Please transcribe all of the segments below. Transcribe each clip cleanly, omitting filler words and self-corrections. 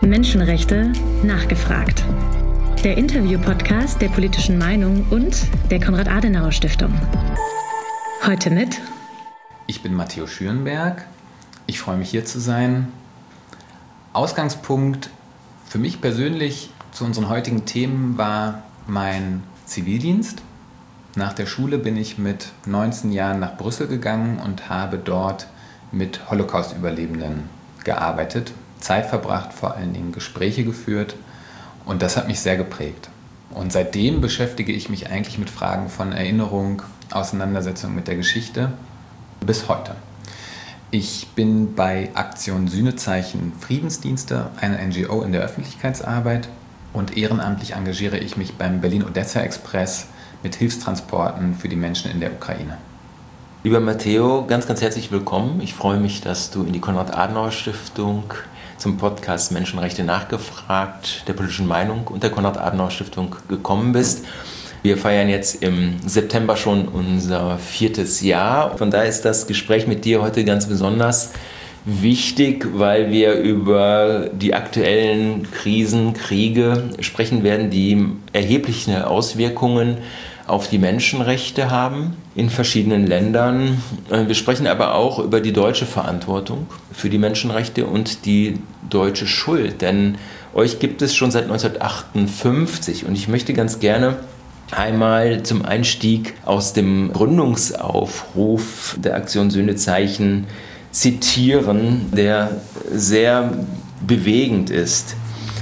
Menschenrechte nachgefragt. Der Interview-Podcast der Politischen Meinung und der Konrad-Adenauer-Stiftung. Heute mit... Ich bin Matteo Schürenberg. Ich freue mich, hier zu sein. Ausgangspunkt für mich persönlich zu unseren heutigen Themen war mein Zivildienst. Nach der Schule bin ich mit 19 Jahren nach Brüssel gegangen und habe dort mit Holocaust-Überlebenden gearbeitet, Zeit verbracht, vor allen Dingen Gespräche geführt, und das hat mich sehr geprägt. Und seitdem beschäftige ich mich eigentlich mit Fragen von Erinnerung, Auseinandersetzung mit der Geschichte bis heute. Ich bin bei Aktion Sühnezeichen Friedensdienste, einer NGO in der Öffentlichkeitsarbeit, und ehrenamtlich engagiere ich mich beim Berlin-Odessa-Express mit Hilfstransporten für die Menschen in der Ukraine. Lieber Matteo, ganz, ganz herzlich willkommen. Ich freue mich, dass du in die Konrad-Adenauer-Stiftung zum Podcast Menschenrechte nachgefragt, der Politischen Meinung und der Konrad-Adenauer-Stiftung gekommen bist. Wir feiern jetzt im September schon unser 4. Jahr. Von daher ist das Gespräch mit dir heute ganz besonders wichtig, weil wir über die aktuellen Krisen, Kriege sprechen werden, die erhebliche Auswirkungen auf die Menschenrechte haben in verschiedenen Ländern. Wir sprechen aber auch über die deutsche Verantwortung für die Menschenrechte und die deutsche Schuld, denn euch gibt es schon seit 1958, und ich möchte ganz gerne einmal zum Einstieg aus dem Gründungsaufruf der Aktion Sühnezeichen zitieren, der sehr bewegend ist.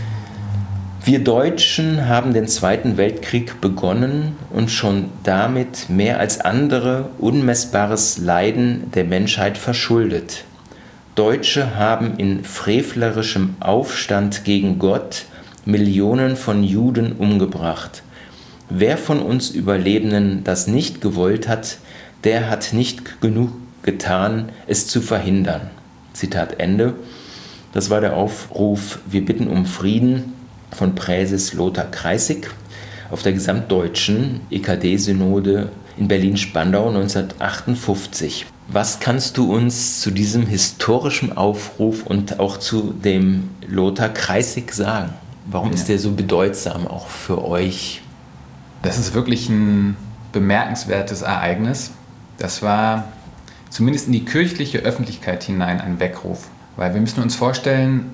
Wir Deutschen haben den Zweiten Weltkrieg begonnen und schon damit mehr als andere unmessbares Leiden der Menschheit verschuldet. Deutsche haben in frevlerischem Aufstand gegen Gott Millionen von Juden umgebracht. Wer von uns Überlebenden das nicht gewollt hat, der hat nicht genug getan, es zu verhindern. Zitat Ende. Das war der Aufruf Wir bitten um Frieden von Präses Lothar Kreissig auf der gesamtdeutschen EKD-Synode in Berlin-Spandau 1958. Was kannst du uns zu diesem historischen Aufruf und auch zu dem Lothar Kreissig sagen? Warum ist der so bedeutsam auch für euch? Das ist wirklich ein bemerkenswertes Ereignis. Das war zumindest in die kirchliche Öffentlichkeit hinein ein Weckruf. Weil wir müssen uns vorstellen,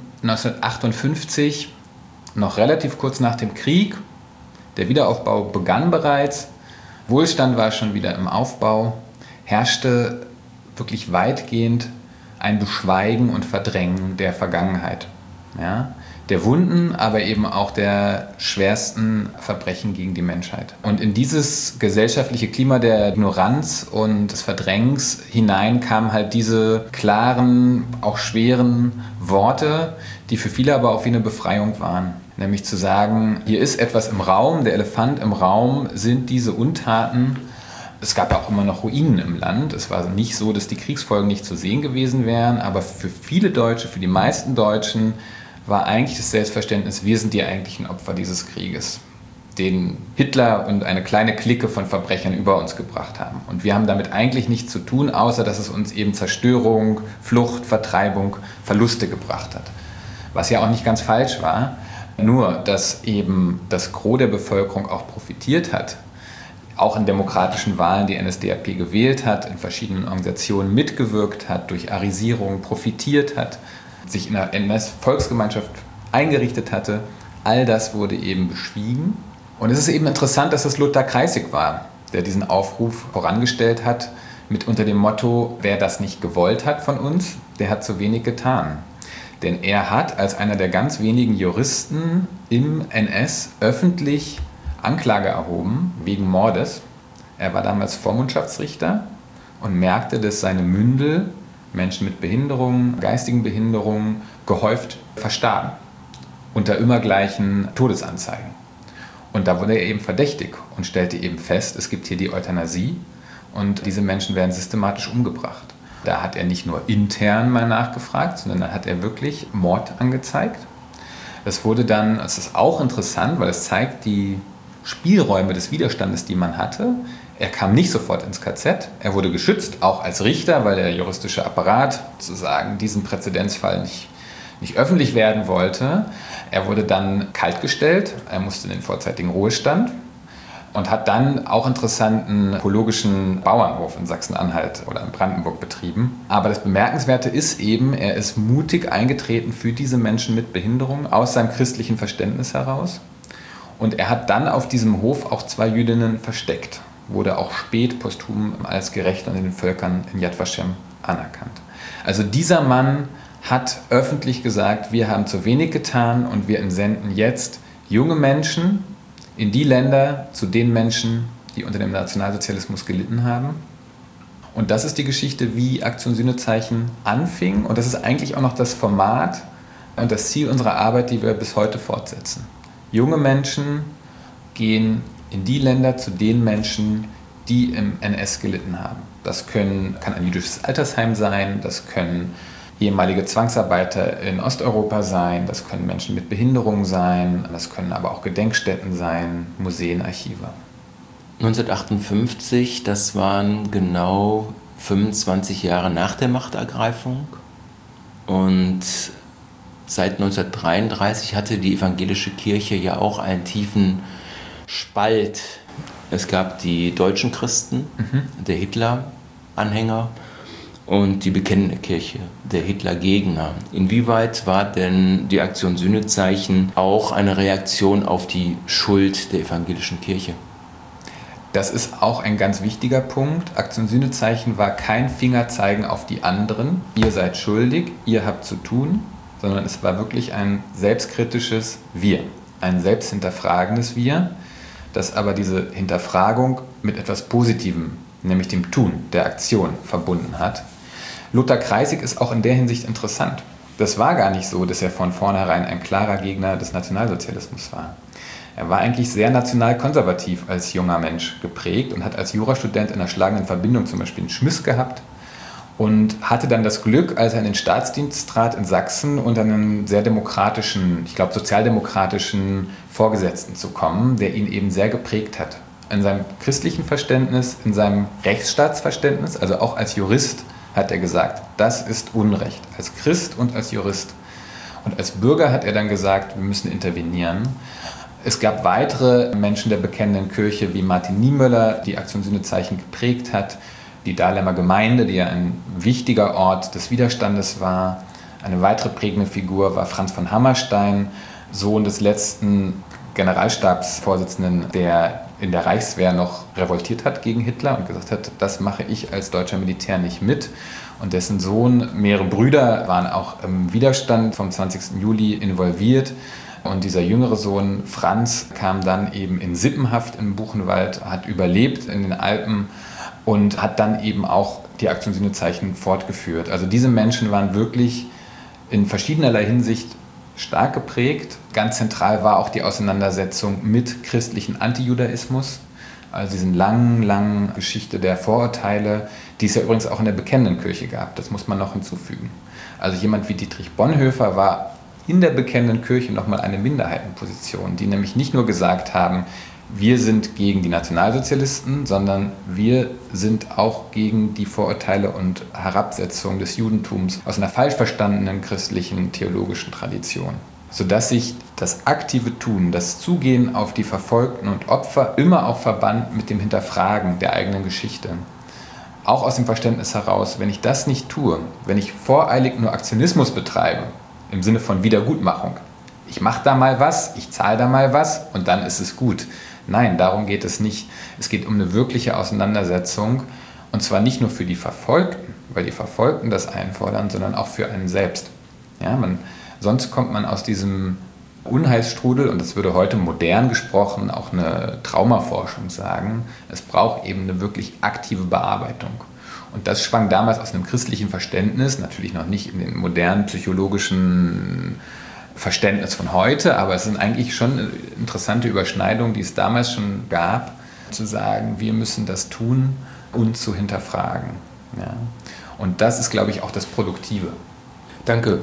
1958, noch relativ kurz nach dem Krieg, der Wiederaufbau begann bereits, Wohlstand war schon wieder im Aufbau, herrschte wirklich weitgehend ein Beschweigen und Verdrängen der Vergangenheit. Ja? Der Wunden, aber eben auch der schwersten Verbrechen gegen die Menschheit. Und in dieses gesellschaftliche Klima der Ignoranz und des Verdrängens hinein kamen halt diese klaren, auch schweren Worte, die für viele aber auch wie eine Befreiung waren. Nämlich zu sagen, hier ist etwas im Raum, der Elefant im Raum sind diese Untaten. Es gab auch immer noch Ruinen im Land. Es war nicht so, dass die Kriegsfolgen nicht zu sehen gewesen wären, aber für viele Deutsche, für die meisten Deutschen, war eigentlich das Selbstverständnis, wir sind die eigentlichen Opfer dieses Krieges, den Hitler und eine kleine Clique von Verbrechern über uns gebracht haben. Und wir haben damit eigentlich nichts zu tun, außer dass es uns eben Zerstörung, Flucht, Vertreibung, Verluste gebracht hat. Was ja auch nicht ganz falsch war, nur dass eben das Gros der Bevölkerung auch profitiert hat, auch in demokratischen Wahlen die NSDAP gewählt hat, in verschiedenen Organisationen mitgewirkt hat, durch Arisierung profitiert hat, sich in der NS-Volksgemeinschaft eingerichtet hatte. All das wurde eben beschwiegen. Und es ist eben interessant, dass es Lothar Kreissig war, der diesen Aufruf vorangestellt hat, mit unter dem Motto, wer das nicht gewollt hat von uns, der hat zu wenig getan. Denn er hat als einer der ganz wenigen Juristen im NS öffentlich Anklage erhoben wegen Mordes. Er war damals Vormundschaftsrichter und merkte, dass seine Mündel, Menschen mit Behinderungen, geistigen Behinderungen, gehäuft verstarben unter immer gleichen Todesanzeigen. Und da wurde er eben verdächtig und stellte eben fest, es gibt hier die Euthanasie und diese Menschen werden systematisch umgebracht. Da hat er nicht nur intern mal nachgefragt, sondern da hat er wirklich Mord angezeigt. Das wurde dann, das ist auch interessant, weil es zeigt die Spielräume des Widerstandes, die man hatte. Er kam nicht sofort ins KZ, er wurde geschützt, auch als Richter, weil der juristische Apparat sozusagen diesen Präzedenzfall nicht nicht öffentlich werden wollte. Er wurde dann kaltgestellt, er musste in den vorzeitigen Ruhestand und hat dann auch interessanten ökologischen Bauernhof in Sachsen-Anhalt oder in Brandenburg betrieben. Aber das Bemerkenswerte ist eben, er ist mutig eingetreten für diese Menschen mit Behinderung aus seinem christlichen Verständnis heraus. Und er hat dann auf diesem Hof auch 2 Jüdinnen versteckt, wurde auch spät posthum als gerecht unter den Völkern in Yad Vashem anerkannt. Also dieser Mann hat öffentlich gesagt, wir haben zu wenig getan und wir entsenden jetzt junge Menschen in die Länder zu den Menschen, die unter dem Nationalsozialismus gelitten haben. Und das ist die Geschichte, wie Aktion Sühnezeichen anfing. Und das ist eigentlich auch noch das Format und das Ziel unserer Arbeit, die wir bis heute fortsetzen. Junge Menschen gehen in die Länder zu den Menschen, die im NS gelitten haben. Das kann ein jüdisches Altersheim sein, das können ehemalige Zwangsarbeiter in Osteuropa sein, das können Menschen mit Behinderung sein, das können aber auch Gedenkstätten sein, Museen, Archive. 1958, das waren genau 25 Jahre nach der Machtergreifung und seit 1933 hatte die evangelische Kirche ja auch einen tiefen Spalt. Es gab die deutschen Christen, der Hitler-Anhänger, und die bekennende Kirche, der Hitler-Gegner. Inwieweit war denn die Aktion Sühnezeichen auch eine Reaktion auf die Schuld der evangelischen Kirche? Das ist auch ein ganz wichtiger Punkt. Aktion Sühnezeichen war kein Fingerzeigen auf die anderen. Ihr seid schuldig, ihr habt zu tun, sondern es war wirklich ein selbstkritisches Wir, ein selbsthinterfragendes Wir, das aber diese Hinterfragung mit etwas Positivem, nämlich dem Tun, der Aktion, verbunden hat. Lothar Kreisig ist auch in der Hinsicht interessant. Das war gar nicht so, dass er von vornherein ein klarer Gegner des Nationalsozialismus war. Er war eigentlich sehr nationalkonservativ als junger Mensch geprägt und hat als Jurastudent in einer schlagenden Verbindung zum Beispiel einen Schmiss gehabt und hatte dann das Glück, als er in den Staatsdienst trat in Sachsen, unter einen sehr demokratischen, ich glaube sozialdemokratischen Vorgesetzten zu kommen, der ihn eben sehr geprägt hat. In seinem christlichen Verständnis, in seinem Rechtsstaatsverständnis, also auch als Jurist, hat er gesagt, das ist Unrecht, als Christ und als Jurist. Und als Bürger hat er dann gesagt, wir müssen intervenieren. Es gab weitere Menschen der bekennenden Kirche, wie Martin Niemöller, die Aktion Sühnezeichen geprägt hat, die Dahlemer Gemeinde, die ja ein wichtiger Ort des Widerstandes war. Eine weitere prägende Figur war Franz von Hammerstein, Sohn des letzten Generalstabsvorsitzenden, der in der Reichswehr noch revoltiert hat gegen Hitler und gesagt hat, das mache ich als deutscher Militär nicht mit. Und dessen Sohn, mehrere Brüder waren auch im Widerstand vom 20. Juli involviert. Und dieser jüngere Sohn, Franz, kam dann eben in Sippenhaft im Buchenwald, hat überlebt in den Alpen und hat dann eben auch die Aktion Sühnezeichen fortgeführt. Also diese Menschen waren wirklich in verschiedenerlei Hinsicht stark geprägt. Ganz zentral war auch die Auseinandersetzung mit christlichen Antijudaismus, also diesen langen Geschichte der Vorurteile, die es ja übrigens auch in der bekennenden Kirche gab. Das muss man noch hinzufügen. Also jemand wie Dietrich Bonhoeffer war in der bekennenden Kirche nochmal eine Minderheitenposition, die nämlich nicht nur gesagt haben, wir sind gegen die Nationalsozialisten, sondern wir sind auch gegen die Vorurteile und Herabsetzung des Judentums aus einer falsch verstandenen christlichen theologischen Tradition. Sodass sich das aktive Tun, das Zugehen auf die Verfolgten und Opfer immer auch verband mit dem Hinterfragen der eigenen Geschichte. Auch aus dem Verständnis heraus, wenn ich das nicht tue, wenn ich voreilig nur Aktionismus betreibe, im Sinne von Wiedergutmachung, ich mache da mal was, ich zahle da mal was und dann ist es gut. Nein, darum geht es nicht. Es geht um eine wirkliche Auseinandersetzung und zwar nicht nur für die Verfolgten, weil die Verfolgten das einfordern, sondern auch für einen selbst. Ja, sonst kommt man aus diesem Unheilsstrudel, und das würde heute modern gesprochen auch eine Traumaforschung sagen, es braucht eben eine wirklich aktive Bearbeitung. Und das schwang damals aus einem christlichen Verständnis, natürlich noch nicht in den modernen psychologischen Verständnis von heute, aber es sind eigentlich schon interessante Überschneidungen, die es damals schon gab, zu sagen, wir müssen das tun und zu hinterfragen. Ja. Und das ist, glaube ich, auch das Produktive. Danke.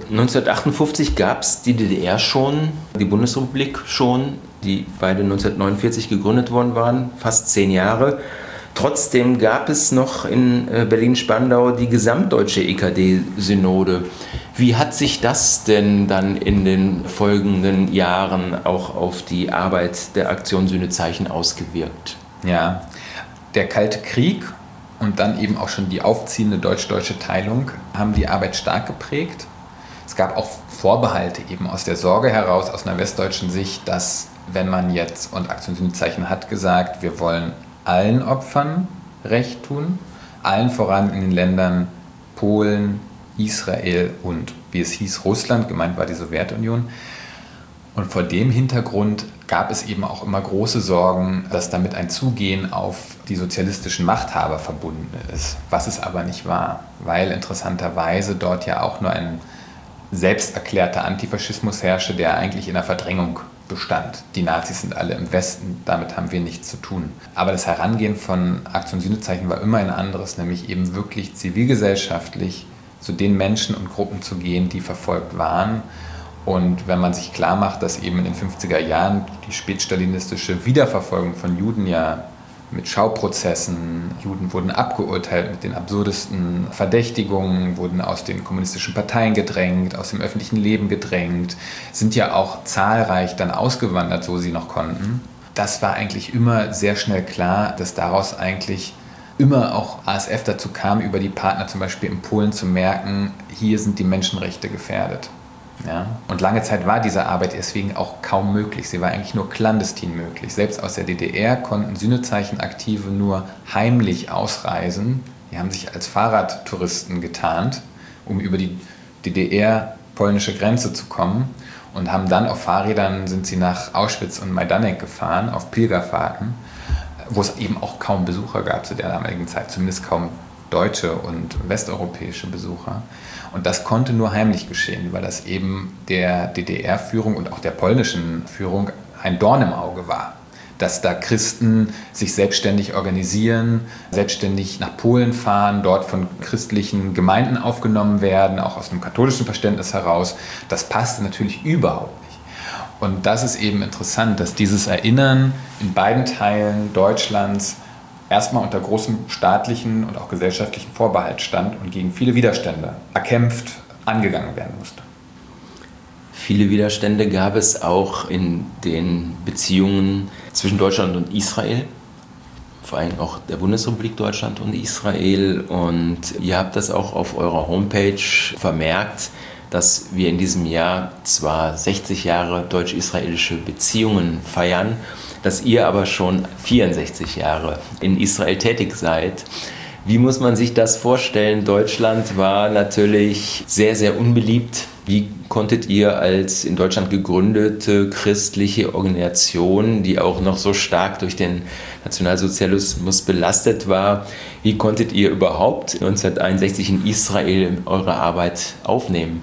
1958 gab es die DDR schon, die Bundesrepublik schon, die beide 1949 gegründet worden waren, fast 10 Jahre. Trotzdem gab es noch in Berlin-Spandau die gesamtdeutsche EKD-Synode. Wie hat sich das denn dann in den folgenden Jahren auch auf die Arbeit der Aktion Sühnezeichen ausgewirkt? Ja, der Kalte Krieg und dann eben auch schon die aufziehende deutsch-deutsche Teilung haben die Arbeit stark geprägt. Es gab auch Vorbehalte eben aus der Sorge heraus, aus einer westdeutschen Sicht, dass wenn man jetzt, und Aktion Sühnezeichen hat gesagt, wir wollen allen Opfern Recht tun, allen voran in den Ländern Polen, Israel und, wie es hieß, Russland, gemeint war die Sowjetunion. Und vor dem Hintergrund gab es eben auch immer große Sorgen, dass damit ein Zugehen auf die sozialistischen Machthaber verbunden ist, was es aber nicht war, weil interessanterweise dort ja auch nur ein selbsterklärter Antifaschismus herrschte, der eigentlich in der Verdrängung bestand. Die Nazis sind alle im Westen, damit haben wir nichts zu tun. Aber das Herangehen von Aktion Sühnezeichen war immer ein anderes, nämlich eben wirklich zivilgesellschaftlich zu den Menschen und Gruppen zu gehen, die verfolgt waren. Und wenn man sich klar macht, dass eben in den 50er Jahren die spätstalinistische Wiederverfolgung von Juden ja mit Schauprozessen, Juden wurden abgeurteilt mit den absurdesten Verdächtigungen, wurden aus den kommunistischen Parteien gedrängt, aus dem öffentlichen Leben gedrängt, sind ja auch zahlreich dann ausgewandert, so sie noch konnten. Das war eigentlich immer sehr schnell klar, dass daraus eigentlich immer auch ASF dazu kam, über die Partner zum Beispiel in Polen zu merken, hier sind die Menschenrechte gefährdet. Ja? Und lange Zeit war diese Arbeit deswegen auch kaum möglich. Sie war eigentlich nur clandestin möglich. Selbst aus der DDR konnten Sühnezeichen-Aktive nur heimlich ausreisen. Die haben sich als Fahrradtouristen getarnt, um über die DDR-polnische Grenze zu kommen und haben dann auf Fahrrädern sind sie nach Auschwitz und Majdanek gefahren, auf Pilgerfahrten, wo es eben auch kaum Besucher gab zu der damaligen Zeit, zumindest kaum deutsche und westeuropäische Besucher. Und das konnte nur heimlich geschehen, weil das eben der DDR-Führung und auch der polnischen Führung ein Dorn im Auge war. Dass da Christen sich selbstständig organisieren, selbstständig nach Polen fahren, dort von christlichen Gemeinden aufgenommen werden, auch aus einem katholischen Verständnis heraus. Das passte natürlich überhaupt nicht. Und das ist eben interessant, dass dieses Erinnern in beiden Teilen Deutschlands erstmal unter großem staatlichen und auch gesellschaftlichen Vorbehalt stand und gegen viele Widerstände erkämpft angegangen werden musste. Viele Widerstände gab es auch in den Beziehungen zwischen Deutschland und Israel, vor allem auch der Bundesrepublik Deutschland und Israel. Und ihr habt das auch auf eurer Homepage vermerkt, dass wir in diesem Jahr zwar 60 Jahre deutsch-israelische Beziehungen feiern, dass ihr aber schon 64 Jahre in Israel tätig seid. Wie muss man sich das vorstellen? Deutschland war natürlich sehr, sehr unbeliebt. Wie konntet ihr als in Deutschland gegründete christliche Organisation, die auch noch so stark durch den Nationalsozialismus belastet war, wie konntet ihr überhaupt 1961 in Israel eure Arbeit aufnehmen?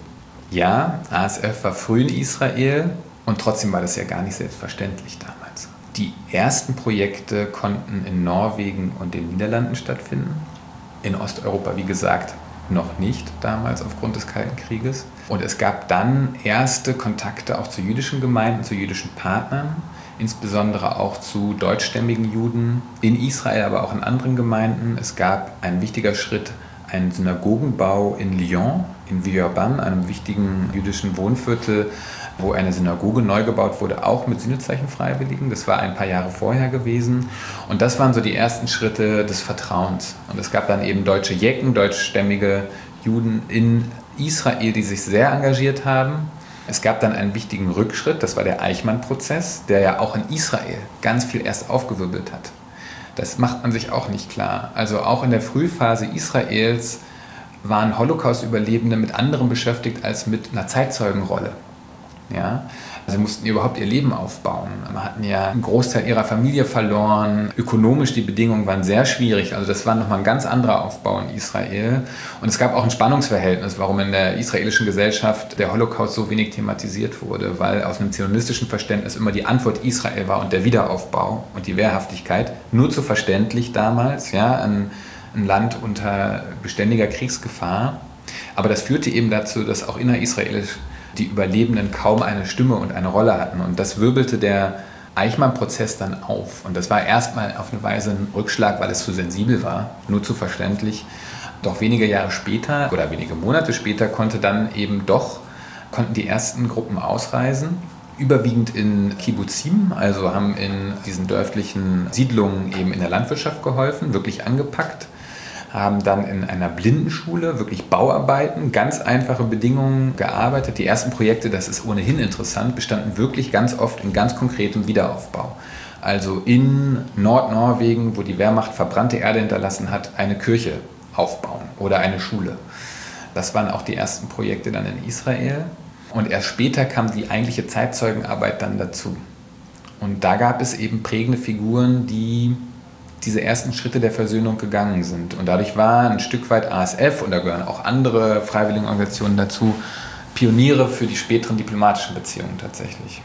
Ja, ASF war früh in Israel und trotzdem war das ja gar nicht selbstverständlich damals. Die ersten Projekte konnten in Norwegen und den Niederlanden stattfinden. In Osteuropa, wie gesagt, noch nicht damals aufgrund des Kalten Krieges. Und es gab dann erste Kontakte auch zu jüdischen Gemeinden, zu jüdischen Partnern, insbesondere auch zu deutschstämmigen Juden in Israel, aber auch in anderen Gemeinden. Es gab ein wichtiger Schritt, einen Synagogenbau in Lyon, in Villeurbanne, einem wichtigen jüdischen Wohnviertel, wo eine Synagoge neu gebaut wurde, auch mit Sühnezeichen-Freiwilligen. Das war ein paar Jahre vorher gewesen. Und das waren so die ersten Schritte des Vertrauens. Und es gab dann eben deutsche Jecken, deutschstämmige Juden in Israel, die sich sehr engagiert haben. Es gab dann einen wichtigen Rückschritt, das war der Eichmann-Prozess, der ja auch in Israel ganz viel erst aufgewirbelt hat. Das macht man sich auch nicht klar. Also auch in der Frühphase Israels waren Holocaust-Überlebende mit anderem beschäftigt als mit einer Zeitzeugenrolle. Ja? Sie mussten überhaupt ihr Leben aufbauen. Sie hatten ja einen Großteil ihrer Familie verloren. Ökonomisch die Bedingungen waren sehr schwierig. Also das war nochmal ein ganz anderer Aufbau in Israel. Und es gab auch ein Spannungsverhältnis, warum in der israelischen Gesellschaft der Holocaust so wenig thematisiert wurde. Weil aus einem zionistischen Verständnis immer die Antwort Israel war und der Wiederaufbau und die Wehrhaftigkeit. Nur zu verständlich damals, ja, ein Land unter beständiger Kriegsgefahr. Aber das führte eben dazu, dass auch innerisraelisch die Überlebenden kaum eine Stimme und eine Rolle hatten. Und das wirbelte der Eichmann-Prozess dann auf. Und das war erstmal auf eine Weise ein Rückschlag, weil es zu sensibel war, nur zu verständlich. Doch wenige Jahre später oder wenige Monate später konnten die ersten Gruppen ausreisen, überwiegend in Kibbutzim, also haben in diesen dörflichen Siedlungen eben in der Landwirtschaft geholfen, wirklich angepackt, haben dann in einer Blindenschule wirklich Bauarbeiten, ganz einfache Bedingungen gearbeitet. Die ersten Projekte, das ist ohnehin interessant, bestanden wirklich ganz oft in ganz konkretem Wiederaufbau. Also in Nordnorwegen, wo die Wehrmacht verbrannte Erde hinterlassen hat, eine Kirche aufbauen oder eine Schule. Das waren auch die ersten Projekte dann in Israel. Und erst später kam die eigentliche Zeitzeugenarbeit dann dazu. Und da gab es eben prägende Figuren, die diese ersten Schritte der Versöhnung gegangen sind. Und dadurch war ein Stück weit ASF, und da gehören auch andere Freiwilligenorganisationen dazu, Pioniere für die späteren diplomatischen Beziehungen tatsächlich.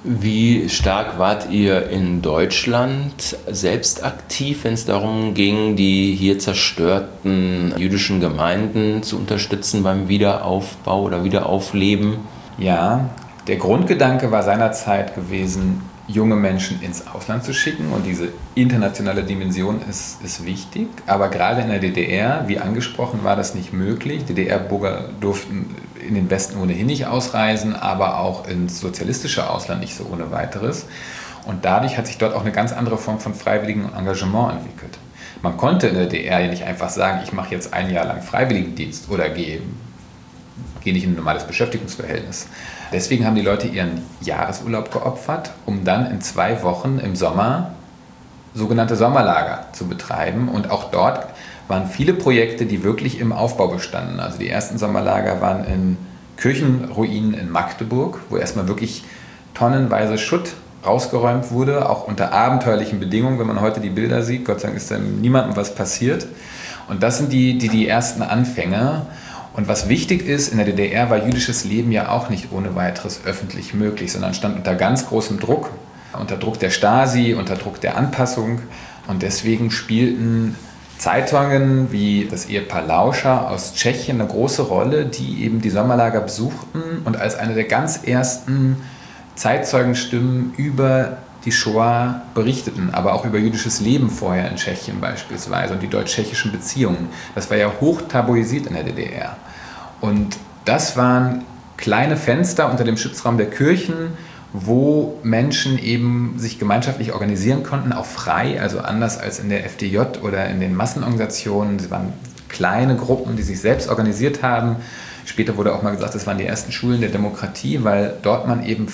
Wie stark wart ihr in Deutschland selbst aktiv, wenn es darum ging, die hier zerstörten jüdischen Gemeinden zu unterstützen beim Wiederaufbau oder Wiederaufleben? Ja, der Grundgedanke war seinerzeit gewesen, junge Menschen ins Ausland zu schicken, und diese internationale Dimension ist wichtig. Aber gerade in der DDR, wie angesprochen, war das nicht möglich. DDR-Bürger durften in den Westen ohnehin nicht ausreisen, aber auch ins sozialistische Ausland nicht so ohne weiteres. Und dadurch hat sich dort auch eine ganz andere Form von freiwilligem Engagement entwickelt. Man konnte in der DDR ja nicht einfach sagen, ich mache jetzt ein Jahr lang Freiwilligendienst oder gehe nicht in ein normales Beschäftigungsverhältnis. Deswegen haben die Leute ihren Jahresurlaub geopfert, um dann in 2 Wochen im Sommer sogenannte Sommerlager zu betreiben. Und auch dort waren viele Projekte, die wirklich im Aufbau bestanden. Also die ersten Sommerlager waren in Kirchenruinen in Magdeburg, wo erstmal wirklich tonnenweise Schutt rausgeräumt wurde, auch unter abenteuerlichen Bedingungen. Wenn man heute die Bilder sieht, Gott sei Dank ist da niemandem was passiert. Und das sind die ersten Anfänge. Und was wichtig ist, in der DDR war jüdisches Leben ja auch nicht ohne weiteres öffentlich möglich, sondern stand unter ganz großem Druck, unter Druck der Stasi, unter Druck der Anpassung. Und deswegen spielten Zeitungen wie das Ehepaar Lauscher aus Tschechien eine große Rolle, die eben die Sommerlager besuchten und als eine der ganz ersten Zeitzeugenstimmen über die Shoah berichteten, aber auch über jüdisches Leben vorher in Tschechien beispielsweise und die deutsch-tschechischen Beziehungen. Das war ja hoch tabuisiert in der DDR. Und das waren kleine Fenster unter dem Schutzraum der Kirchen, wo Menschen eben sich gemeinschaftlich organisieren konnten, auch frei, also anders als in der FDJ oder in den Massenorganisationen. Es waren kleine Gruppen, die sich selbst organisiert haben. Später wurde auch mal gesagt, das waren die ersten Schulen der Demokratie, weil dort man eben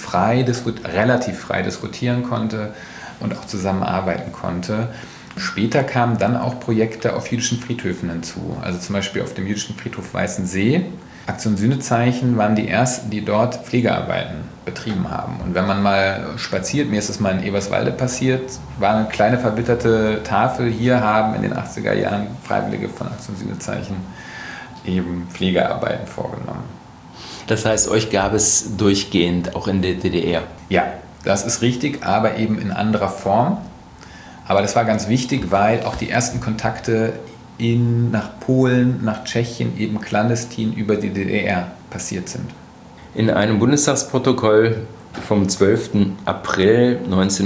relativ frei diskutieren konnte und auch zusammenarbeiten konnte. Später kamen dann auch Projekte auf jüdischen Friedhöfen hinzu, also zum Beispiel auf dem jüdischen Friedhof Weißensee. Aktion Sühnezeichen waren die ersten, die dort Pflegearbeiten betrieben haben. Und wenn man mal spaziert, mir ist es mal in Eberswalde passiert, war eine kleine verbitterte Tafel, hier haben in den 80er Jahren Freiwillige von Aktion Sühnezeichen eben Pflegearbeiten vorgenommen. Das heißt, euch gab es durchgehend auch in der DDR? Ja, das ist richtig, aber eben in anderer Form. Aber das war ganz wichtig, weil auch die ersten Kontakte nach Polen, nach Tschechien eben clandestin über die DDR passiert sind. In einem Bundestagsprotokoll vom 12. April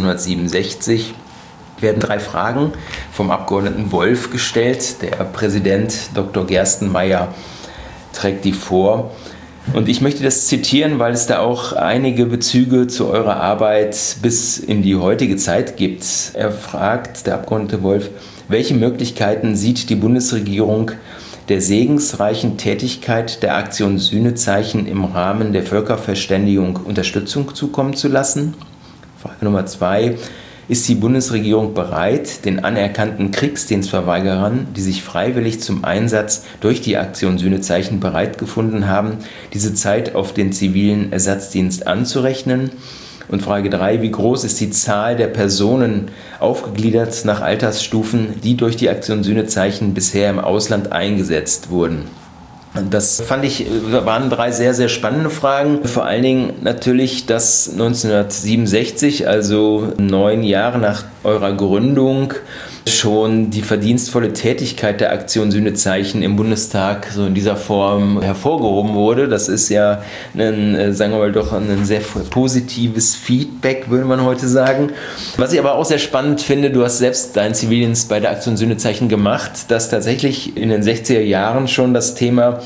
1967 werden 3 Fragen vom Abgeordneten Wolf gestellt. Der Präsident Dr. Gerstenmaier trägt die vor. Und ich möchte das zitieren, weil es da auch einige Bezüge zu eurer Arbeit bis in die heutige Zeit gibt. Er fragt, der Abgeordnete Wolf, welche Möglichkeiten sieht die Bundesregierung der segensreichen Tätigkeit der Aktion Sühnezeichen im Rahmen der Völkerverständigung Unterstützung zukommen zu lassen? Frage Nummer 2. Ist die Bundesregierung bereit, den anerkannten Kriegsdienstverweigerern, die sich freiwillig zum Einsatz durch die Aktion Sühnezeichen bereit gefunden haben, diese Zeit auf den zivilen Ersatzdienst anzurechnen? Und Frage 3, wie groß ist die Zahl der Personen, aufgegliedert nach Altersstufen, die durch die Aktion Sühnezeichen bisher im Ausland eingesetzt wurden? Und das waren 3 sehr, sehr spannende Fragen. Vor allen Dingen natürlich, dass 1967, also 9 Jahre nach eurer Gründung, schon die verdienstvolle Tätigkeit der Aktion Sühnezeichen im Bundestag so in dieser Form hervorgehoben wurde. Das ist ja sagen wir mal doch ein sehr positives Feedback, würde man heute sagen. Was ich aber auch sehr spannend finde, du hast selbst deinen Zivildienst bei der Aktion Sühnezeichen gemacht, dass tatsächlich in den 60er Jahren schon das Thema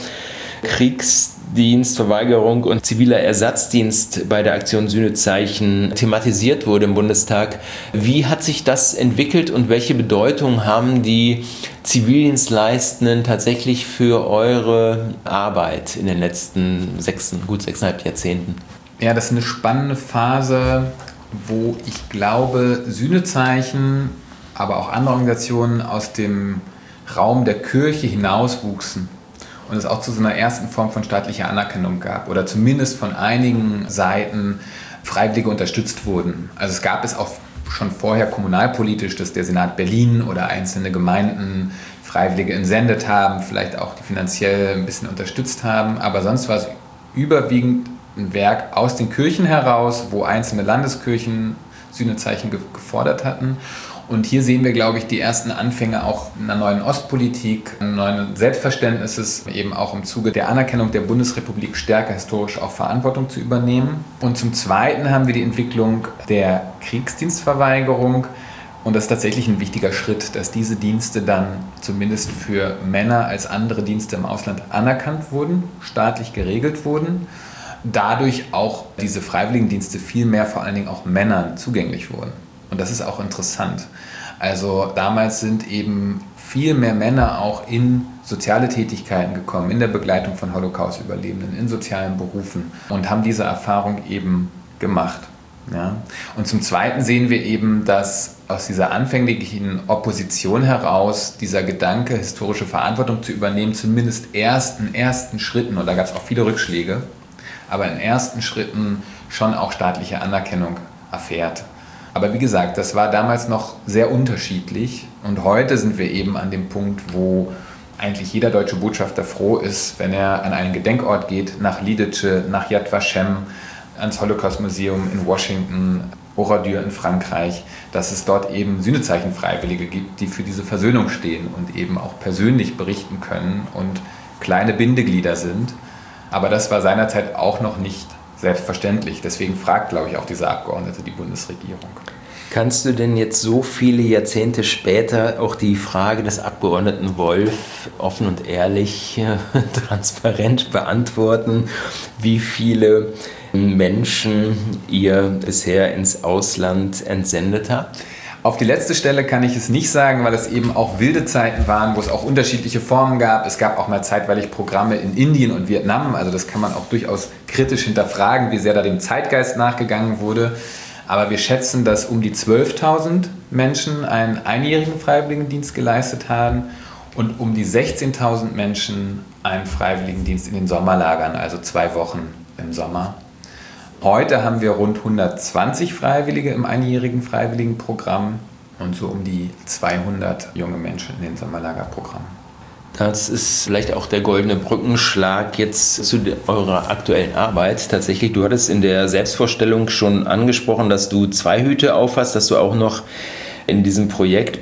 Kriegsdienstverweigerung und ziviler Ersatzdienst bei der Aktion Sühnezeichen thematisiert wurde im Bundestag. Wie hat sich das entwickelt und welche Bedeutung haben die Zivildienstleistenden tatsächlich für eure Arbeit in den letzten gut 6,5 Jahrzehnten? Ja, das ist eine spannende Phase, wo ich glaube, Sühnezeichen, aber auch andere Organisationen aus dem Raum der Kirche hinauswuchsen. Und es auch zu so einer ersten Form von staatlicher Anerkennung gab oder zumindest von einigen Seiten Freiwillige unterstützt wurden. Also es gab es auch schon vorher kommunalpolitisch, dass der Senat Berlin oder einzelne Gemeinden Freiwillige entsendet haben, vielleicht auch die finanziell ein bisschen unterstützt haben, aber sonst war es überwiegend ein Werk aus den Kirchen heraus, wo einzelne Landeskirchen Sühnezeichen gefordert hatten. Und hier sehen wir, glaube ich, die ersten Anfänge auch einer neuen Ostpolitik, eines neuen Selbstverständnisses, eben auch im Zuge der Anerkennung der Bundesrepublik stärker historisch auch Verantwortung zu übernehmen. Und zum Zweiten haben wir die Entwicklung der Kriegsdienstverweigerung. Und das ist tatsächlich ein wichtiger Schritt, dass diese Dienste dann zumindest für Männer als andere Dienste im Ausland anerkannt wurden, staatlich geregelt wurden. Dadurch auch diese Freiwilligendienste viel mehr vor allen Dingen auch Männern zugänglich wurden. Und das ist auch interessant. Also damals sind eben viel mehr Männer auch in soziale Tätigkeiten gekommen, in der Begleitung von Holocaust-Überlebenden, in sozialen Berufen und haben diese Erfahrung eben gemacht. Ja? Und zum Zweiten sehen wir eben, dass aus dieser anfänglichen Opposition heraus dieser Gedanke, historische Verantwortung zu übernehmen, zumindest in ersten Schritten, und da gab es auch viele Rückschläge, aber in ersten Schritten schon auch staatliche Anerkennung erfährt. Aber wie gesagt, das war damals noch sehr unterschiedlich und heute sind wir eben an dem Punkt, wo eigentlich jeder deutsche Botschafter froh ist, wenn er an einen Gedenkort geht, nach Lidice, nach Yad Vashem, ans Holocaust-Museum in Washington, Oradour in Frankreich, dass es dort eben Sühnezeichenfreiwillige gibt, die für diese Versöhnung stehen und eben auch persönlich berichten können und kleine Bindeglieder sind. Aber das war seinerzeit auch noch nicht selbstverständlich. Deswegen fragt, glaube ich, auch dieser Abgeordnete die Bundesregierung. Kannst du denn jetzt so viele Jahrzehnte später auch die Frage des Abgeordneten Wolf offen und ehrlich, transparent beantworten, wie viele Menschen ihr bisher ins Ausland entsendet habt? Auf die letzte Stelle kann ich es nicht sagen, weil es eben auch wilde Zeiten waren, wo es auch unterschiedliche Formen gab. Es gab auch mal zeitweilig Programme in Indien und Vietnam. Also das kann man auch durchaus kritisch hinterfragen, wie sehr da dem Zeitgeist nachgegangen wurde. Aber wir schätzen, dass um die 12.000 Menschen einen einjährigen Freiwilligendienst geleistet haben und um die 16.000 Menschen einen Freiwilligendienst in den Sommerlagern, also 2 Wochen im Sommer. Heute haben wir rund 120 Freiwillige im einjährigen Freiwilligenprogramm und so um die 200 junge Menschen in den Sommerlagerprogrammen. Das ist vielleicht auch der goldene Brückenschlag jetzt zu eurer aktuellen Arbeit. Tatsächlich, du hattest in der Selbstvorstellung schon angesprochen, dass du 2 Hüte aufhast, dass du auch noch in diesem Projekt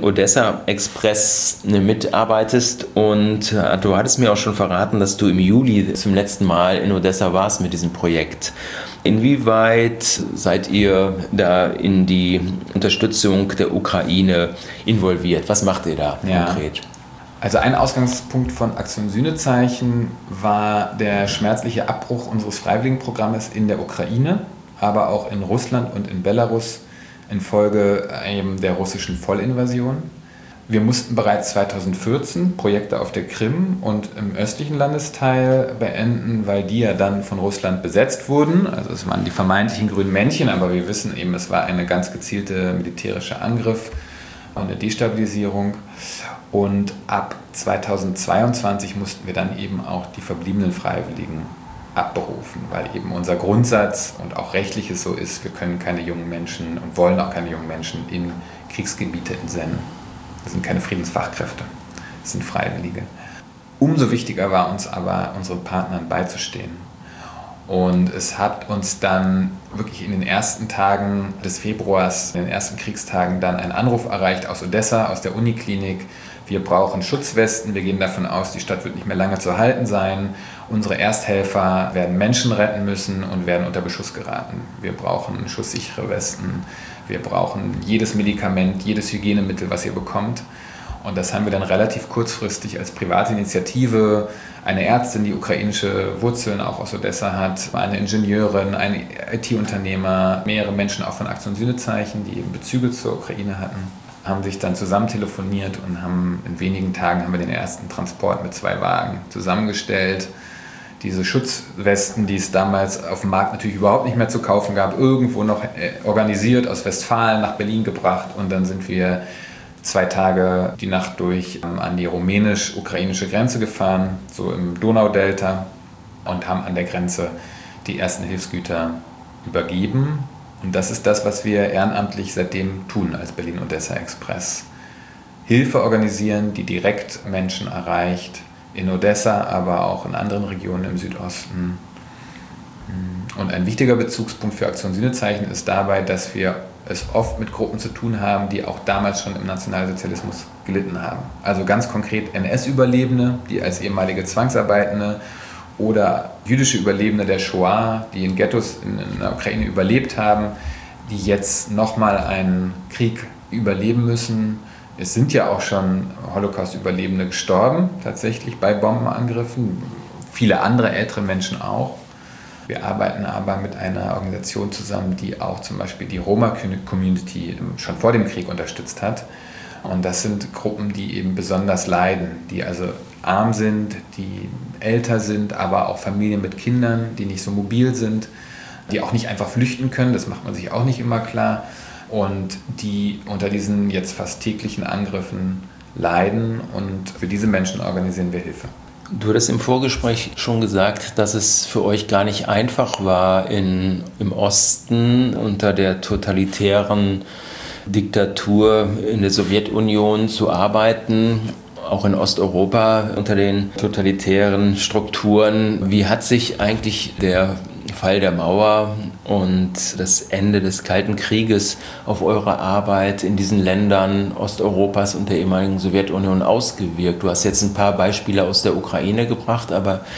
Berlin-Odessa-Express mitarbeitest und du hattest mir auch schon verraten, dass du im Juli zum letzten Mal in Odessa warst mit diesem Projekt. Inwieweit seid ihr da in die Unterstützung der Ukraine involviert? Was macht ihr da konkret? Also ein Ausgangspunkt von Aktion Sühnezeichen war der schmerzliche Abbruch unseres Freiwilligenprogrammes in der Ukraine, aber auch in Russland und in Belarus infolge der russischen Vollinvasion. Wir mussten bereits 2014 Projekte auf der Krim und im östlichen Landesteil beenden, weil die ja dann von Russland besetzt wurden. Also es waren die vermeintlichen grünen Männchen, aber wir wissen eben, es war ein ganz gezielter militärischer Angriff und eine Destabilisierung. Und ab 2022 mussten wir dann eben auch die verbliebenen Freiwilligen abberufen, weil eben unser Grundsatz und auch rechtliches so ist, wir können keine jungen Menschen und wollen auch keine jungen Menschen in Kriegsgebiete entsenden. Das sind keine Friedensfachkräfte, das sind Freiwillige. Umso wichtiger war uns aber, unseren Partnern beizustehen. Und es hat uns dann wirklich in den ersten Tagen des Februars, in den ersten Kriegstagen, dann ein Anruf erreicht aus Odessa, aus der Uniklinik. Wir brauchen Schutzwesten, wir gehen davon aus, die Stadt wird nicht mehr lange zu halten sein. Unsere Ersthelfer werden Menschen retten müssen und werden unter Beschuss geraten. Wir brauchen schusssichere Westen, wir brauchen jedes Medikament, jedes Hygienemittel, was ihr bekommt. Und das haben wir dann relativ kurzfristig als private Initiative, eine Ärztin, die ukrainische Wurzeln auch aus Odessa hat, eine Ingenieurin, ein IT-Unternehmer, mehrere Menschen auch von Aktion Sühnezeichen, die eben Bezüge zur Ukraine hatten, haben sich dann zusammen telefoniert und haben in wenigen Tagen haben wir den ersten Transport mit 2 Wagen zusammengestellt. Diese Schutzwesten, die es damals auf dem Markt natürlich überhaupt nicht mehr zu kaufen gab, irgendwo noch organisiert, aus Westfalen nach Berlin gebracht, und dann sind wir 2 Tage die Nacht durch an die rumänisch-ukrainische Grenze gefahren, so im Donaudelta, und haben an der Grenze die ersten Hilfsgüter übergeben. Und das ist das, was wir ehrenamtlich seitdem tun als Berlin-Odessa Express. Hilfe organisieren, die direkt Menschen erreicht, in Odessa, aber auch in anderen Regionen im Südosten. Und ein wichtiger Bezugspunkt für Aktion Sühnezeichen ist dabei, dass wir es oft mit Gruppen zu tun haben, die auch damals schon im Nationalsozialismus gelitten haben. Also ganz konkret NS-Überlebende, die als ehemalige Zwangsarbeitende, oder jüdische Überlebende der Shoah, die in Ghettos in der Ukraine überlebt haben, die jetzt nochmal einen Krieg überleben müssen. Es sind ja auch schon Holocaust-Überlebende gestorben, tatsächlich bei Bombenangriffen, viele andere ältere Menschen auch. Wir arbeiten aber mit einer Organisation zusammen, die auch zum Beispiel die Roma-Community schon vor dem Krieg unterstützt hat. Und das sind Gruppen, die eben besonders leiden, die also arm sind, die älter sind, aber auch Familien mit Kindern, die nicht so mobil sind, die auch nicht einfach flüchten können, das macht man sich auch nicht immer klar, und die unter diesen jetzt fast täglichen Angriffen leiden, und für diese Menschen organisieren wir Hilfe. Du hattest im Vorgespräch schon gesagt, dass es für euch gar nicht einfach war, im Osten unter der totalitären Diktatur in der Sowjetunion zu arbeiten, auch in Osteuropa unter den totalitären Strukturen. Wie hat sich eigentlich der Fall der Mauer und das Ende des Kalten Krieges auf eure Arbeit in diesen Ländern Osteuropas und der ehemaligen Sowjetunion ausgewirkt? Du hast jetzt ein paar Beispiele aus der Ukraine gebracht,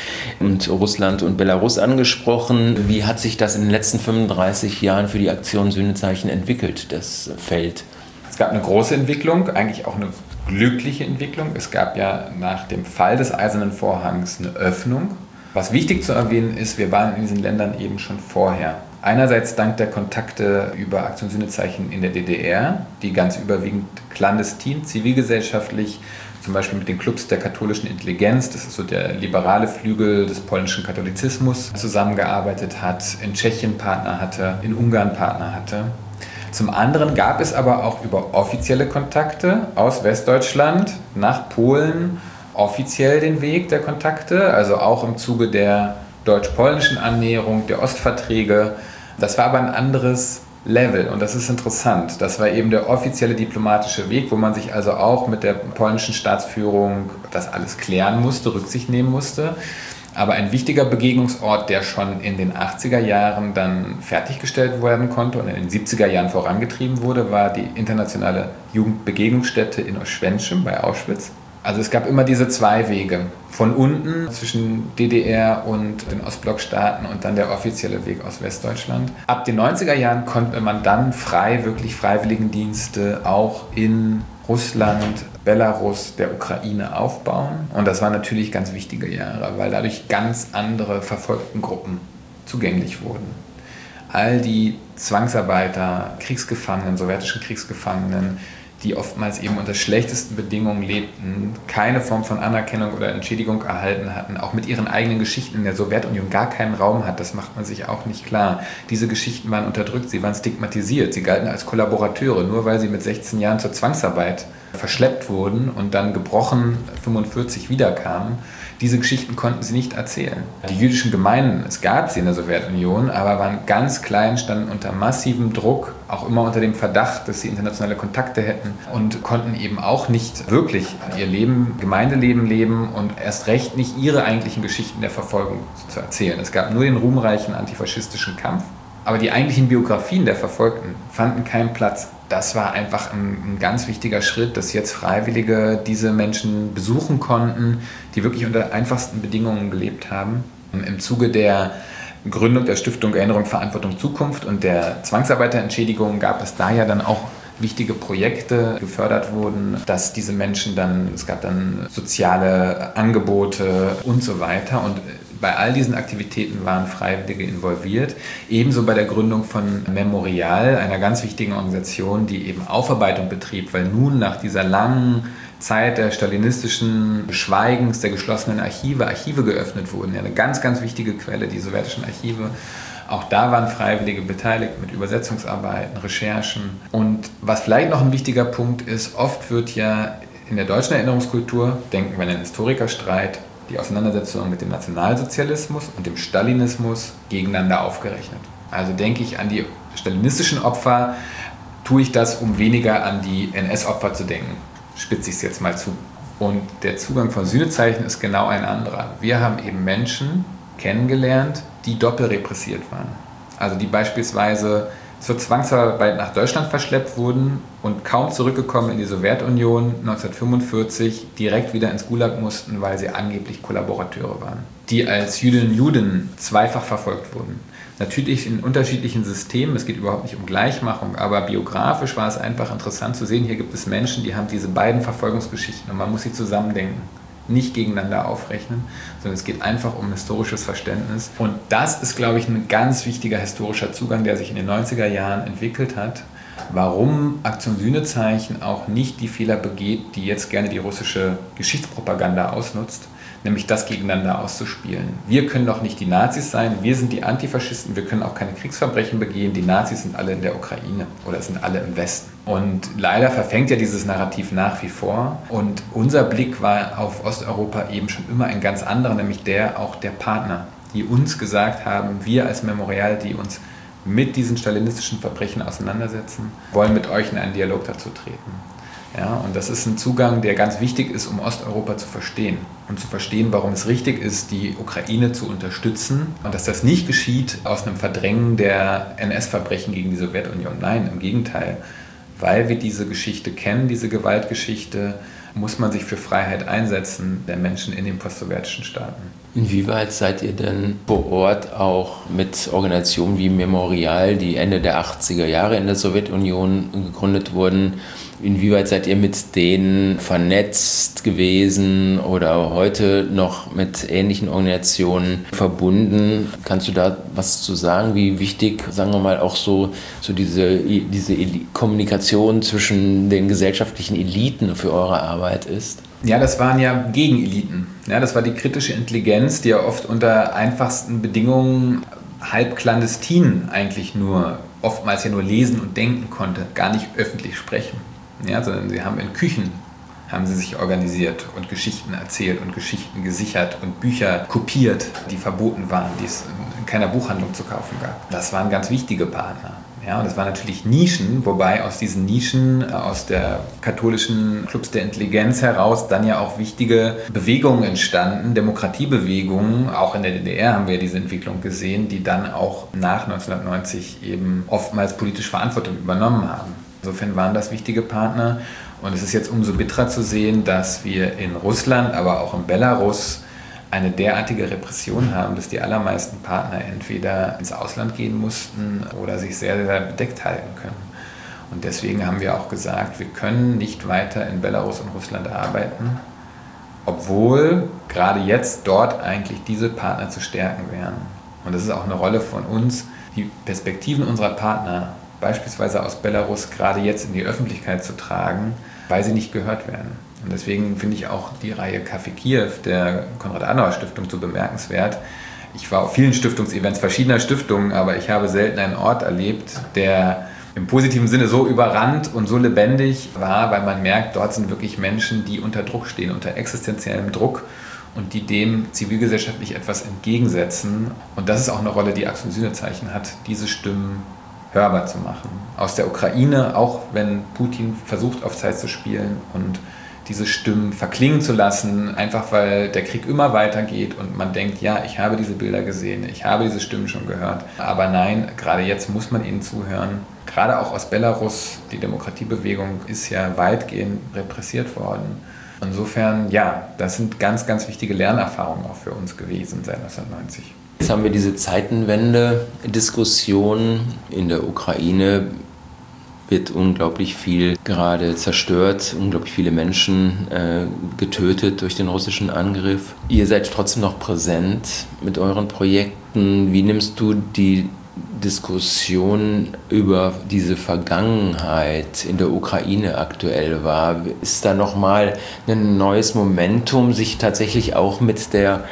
und Russland und Belarus angesprochen. Wie hat sich das in den letzten 35 Jahren für die Aktion Sühnezeichen entwickelt, das Feld? Es gab eine große Entwicklung, eigentlich auch eine glückliche Entwicklung. Es gab ja nach dem Fall des Eisernen Vorhangs eine Öffnung. Was wichtig zu erwähnen ist, wir waren in diesen Ländern eben schon vorher. Einerseits dank der Kontakte über Aktion Sühnezeichen in der DDR, die ganz überwiegend clandestin, zivilgesellschaftlich, zum Beispiel mit den Clubs der katholischen Intelligenz, das ist so der liberale Flügel des polnischen Katholizismus, zusammengearbeitet hat, in Tschechien Partner hatte, in Ungarn Partner hatte. Zum anderen gab es aber auch über offizielle Kontakte aus Westdeutschland nach Polen offiziell den Weg der Kontakte, also auch im Zuge der deutsch-polnischen Annäherung, der Ostverträge. Das war aber ein anderes Level, und das ist interessant. Das war eben der offizielle diplomatische Weg, wo man sich also auch mit der polnischen Staatsführung das alles klären musste, Rücksicht nehmen musste. Aber ein wichtiger Begegnungsort, der schon in den 80er Jahren dann fertiggestellt werden konnte und in den 70er Jahren vorangetrieben wurde, war die internationale Jugendbegegnungsstätte in Oświęcim bei Auschwitz. Also es gab immer diese 2 Wege, von unten zwischen DDR und den Ostblockstaaten und dann der offizielle Weg aus Westdeutschland. Ab den 90er Jahren konnte man dann wirklich Freiwilligendienste auch in Russland, Belarus, der Ukraine aufbauen. Und das waren natürlich ganz wichtige Jahre, weil dadurch ganz andere Verfolgtengruppen zugänglich wurden. All die Zwangsarbeiter, Kriegsgefangenen, sowjetischen Kriegsgefangenen, die oftmals eben unter schlechtesten Bedingungen lebten, keine Form von Anerkennung oder Entschädigung erhalten hatten, auch mit ihren eigenen Geschichten in der Sowjetunion gar keinen Raum hat, das macht man sich auch nicht klar. Diese Geschichten waren unterdrückt, sie waren stigmatisiert, sie galten als Kollaborateure, nur weil sie mit 16 Jahren zur Zwangsarbeit verschleppt wurden und dann gebrochen 45 wiederkamen. Diese Geschichten konnten sie nicht erzählen. Die jüdischen Gemeinden, es gab sie in der Sowjetunion, aber waren ganz klein, standen unter massivem Druck, auch immer unter dem Verdacht, dass sie internationale Kontakte hätten und konnten eben auch nicht wirklich ihr Leben, Gemeindeleben leben und erst recht nicht ihre eigentlichen Geschichten der Verfolgung zu erzählen. Es gab nur den ruhmreichen antifaschistischen Kampf, aber die eigentlichen Biografien der Verfolgten fanden keinen Platz. Das war einfach ein ganz wichtiger Schritt, dass jetzt Freiwillige diese Menschen besuchen konnten, die wirklich unter einfachsten Bedingungen gelebt haben. Im Zuge der Gründung der Stiftung Erinnerung, Verantwortung, Zukunft und der Zwangsarbeiterentschädigung gab es da ja dann auch wichtige Projekte gefördert wurden, dass diese Menschen es gab dann soziale Angebote und so weiter. Und bei all diesen Aktivitäten waren Freiwillige involviert. Ebenso bei der Gründung von Memorial, einer ganz wichtigen Organisation, die eben Aufarbeitung betrieb, weil nun nach dieser langen Zeit der stalinistischen Schweigens, der geschlossenen Archive geöffnet wurden. Ja, eine ganz, ganz wichtige Quelle, die sowjetischen Archive. Auch da waren Freiwillige beteiligt mit Übersetzungsarbeiten, Recherchen. Und was vielleicht noch ein wichtiger Punkt ist, oft wird ja in der deutschen Erinnerungskultur, denken wir an den Historikerstreit, die Auseinandersetzung mit dem Nationalsozialismus und dem Stalinismus gegeneinander aufgerechnet. Also denke ich an die stalinistischen Opfer, tue ich das, um weniger an die NS-Opfer zu denken. Spitze ich es jetzt mal zu. Und der Zugang von Sühnezeichen ist genau ein anderer. Wir haben eben Menschen kennengelernt, die doppelrepressiert waren. Also die beispielsweise zur Zwangsarbeit nach Deutschland verschleppt wurden und kaum zurückgekommen in die Sowjetunion 1945 direkt wieder ins Gulag mussten, weil sie angeblich Kollaborateure waren. Die als Jüdinnen und Juden zweifach verfolgt wurden. Natürlich in unterschiedlichen Systemen, es geht überhaupt nicht um Gleichmachung, aber biografisch war es einfach interessant zu sehen, hier gibt es Menschen, die haben diese beiden Verfolgungsgeschichten und man muss sie zusammendenken. Nicht gegeneinander aufrechnen, sondern es geht einfach um historisches Verständnis. Und das ist, glaube ich, ein ganz wichtiger historischer Zugang, der sich in den 90er Jahren entwickelt hat. Warum Aktion Sühnezeichen auch nicht die Fehler begeht, die jetzt gerne die russische Geschichtspropaganda ausnutzt, nämlich das gegeneinander auszuspielen. Wir können doch nicht die Nazis sein, wir sind die Antifaschisten, wir können auch keine Kriegsverbrechen begehen, die Nazis sind alle in der Ukraine oder sind alle im Westen. Und leider verfängt ja dieses Narrativ nach wie vor. Und unser Blick war auf Osteuropa eben schon immer ein ganz anderer, nämlich der auch der Partner, die uns gesagt haben, wir als Memorial, die uns mit diesen stalinistischen Verbrechen auseinandersetzen, wollen mit euch in einen Dialog dazu treten. Ja, und das ist ein Zugang, der ganz wichtig ist, um Osteuropa zu verstehen und zu verstehen, warum es richtig ist, die Ukraine zu unterstützen und dass das nicht geschieht aus einem Verdrängen der NS-Verbrechen gegen die Sowjetunion. Nein, im Gegenteil. Weil wir diese Geschichte kennen, diese Gewaltgeschichte, muss man sich für Freiheit einsetzen der Menschen in den postsowjetischen Staaten. Inwieweit seid ihr denn vor Ort auch mit Organisationen wie Memorial, die Ende der 80er Jahre in der Sowjetunion gegründet wurden, inwieweit seid ihr mit denen vernetzt gewesen oder heute noch mit ähnlichen Organisationen verbunden? Kannst du da was zu sagen, wie wichtig, sagen wir mal, auch so diese Kommunikation zwischen den gesellschaftlichen Eliten für eure Arbeit ist? Ja, das waren ja Gegeneliten. Ja, das war die kritische Intelligenz, die ja oft unter einfachsten Bedingungen halb clandestin eigentlich oftmals ja nur lesen und denken konnte, gar nicht öffentlich sprechen. Ja, sondern sie haben in Küchen sich organisiert und Geschichten erzählt und Geschichten gesichert und Bücher kopiert, die verboten waren, die es in keiner Buchhandlung zu kaufen gab. Das waren ganz wichtige Partner. Ja, und das waren natürlich Nischen, wobei aus diesen Nischen, aus der katholischen Clubs der Intelligenz heraus dann ja auch wichtige Bewegungen entstanden, Demokratiebewegungen. Auch in der DDR haben wir diese Entwicklung gesehen, die dann auch nach 1990 eben oftmals politische Verantwortung übernommen haben. Insofern waren das wichtige Partner. Und es ist jetzt umso bitterer zu sehen, dass wir in Russland, aber auch in Belarus eine derartige Repression haben, dass die allermeisten Partner entweder ins Ausland gehen mussten oder sich sehr, sehr bedeckt halten können. Und deswegen haben wir auch gesagt, wir können nicht weiter in Belarus und Russland arbeiten, obwohl gerade jetzt dort eigentlich diese Partner zu stärken wären. Und das ist auch eine Rolle von uns, die Perspektiven unserer Partner, beispielsweise aus Belarus, gerade jetzt in die Öffentlichkeit zu tragen, weil sie nicht gehört werden. Und deswegen finde ich auch die Reihe Café Kiew der Konrad-Adenauer-Stiftung so bemerkenswert. Ich war auf vielen Stiftungsevents verschiedener Stiftungen, aber ich habe selten einen Ort erlebt, der im positiven Sinne so überrannt und so lebendig war, weil man merkt, dort sind wirklich Menschen, die unter Druck stehen, unter existenziellem Druck und die dem zivilgesellschaftlich etwas entgegensetzen. Und das ist auch eine Rolle, die Achtung Sühnezeichen hat, diese Stimmen hörbar zu machen. Aus der Ukraine, auch wenn Putin versucht, auf Zeit zu spielen und diese Stimmen verklingen zu lassen, einfach weil der Krieg immer weitergeht und man denkt, ja, ich habe diese Bilder gesehen, ich habe diese Stimmen schon gehört. Aber nein, gerade jetzt muss man ihnen zuhören. Gerade auch aus Belarus, die Demokratiebewegung ist ja weitgehend repressiert worden. Insofern, ja, das sind ganz, ganz wichtige Lernerfahrungen auch für uns gewesen seit 1990. Jetzt haben wir diese Zeitenwende-Diskussion. In der Ukraine wird unglaublich viel gerade zerstört, unglaublich viele Menschen getötet durch den russischen Angriff. Ihr seid trotzdem noch präsent mit euren Projekten. Wie nimmst du die Diskussion über diese Vergangenheit in der Ukraine aktuell wahr? Ist da nochmal ein neues Momentum, sich tatsächlich auch mit der